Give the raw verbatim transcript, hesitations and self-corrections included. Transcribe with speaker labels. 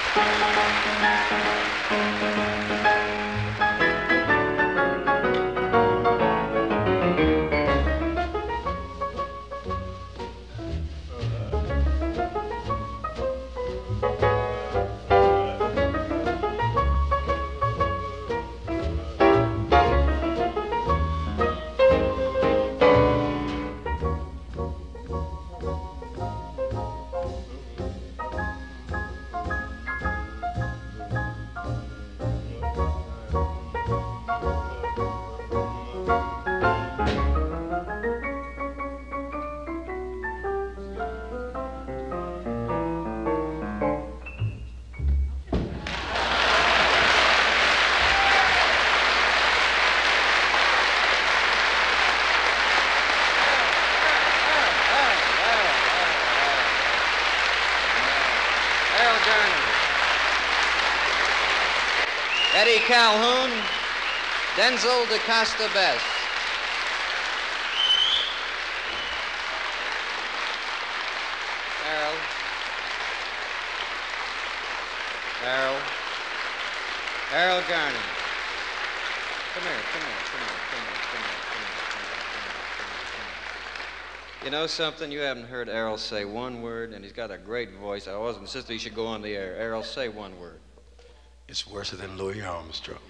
Speaker 1: Eddie Calhoun, Denzel DeCosta Best. Errol. Errol. Errol Garner. Come here, come here, come here, come here, come here, come here, come here, come here, come here. You know something? You haven't heard Errol say one word, and he's got a great voice. I always insisted he should go on the air. Errol, say one word.
Speaker 2: It's worse than Louis Armstrong.